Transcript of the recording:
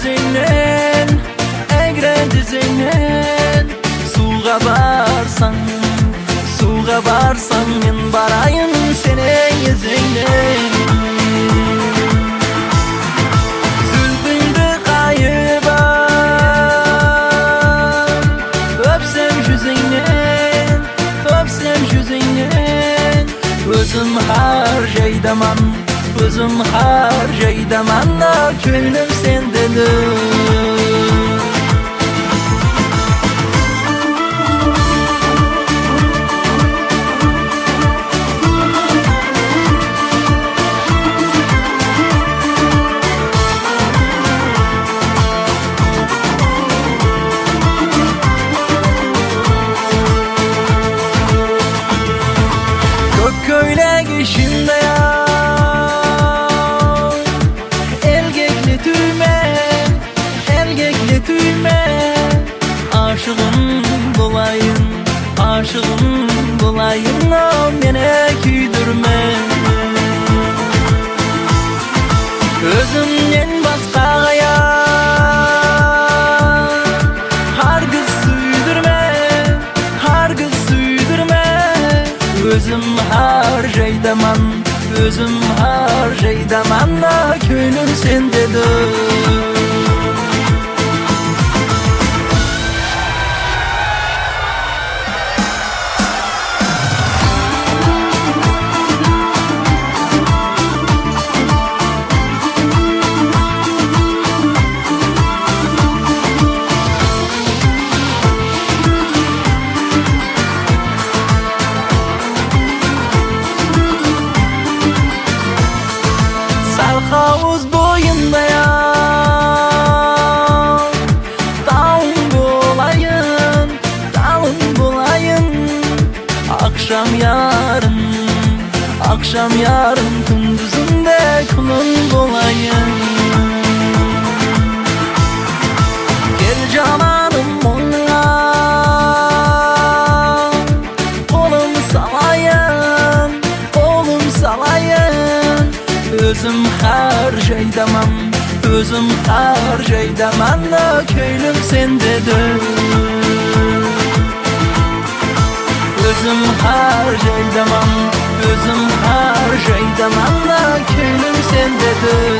düzeynen, egre düzeynen. Suğa barsan, suğa barsan, men barayın senin yüzeynen. Zülfündü kayıban, öpsem yüzeynen, öpsem yüzeynen. Özüm harcaydaman, özüm harcaydaman da könlüm sendedir. Köyle geçimde ya, elgekli tüyme, elgekli tüyme. Aşığım bulayın, aşığım bulayın, mene küydürme. Özümden başka ya, hargız süydürme, hargız süydürme. Özüm harcaydaman, özüm harcaydaman da könlüm sendedir. Havuz boyunda ya, dağın bulayın, dağın bulayın. Akşam yarın, akşam yarın, gündüzünde kulun bulayın. Gel cananım ona, kolum salayın, kolum salayın. Özüm harcaydaman, özüm harcaydaman da köylüm sendedir. Özüm harcaydaman, özüm harcaydaman da köylüm sendedir.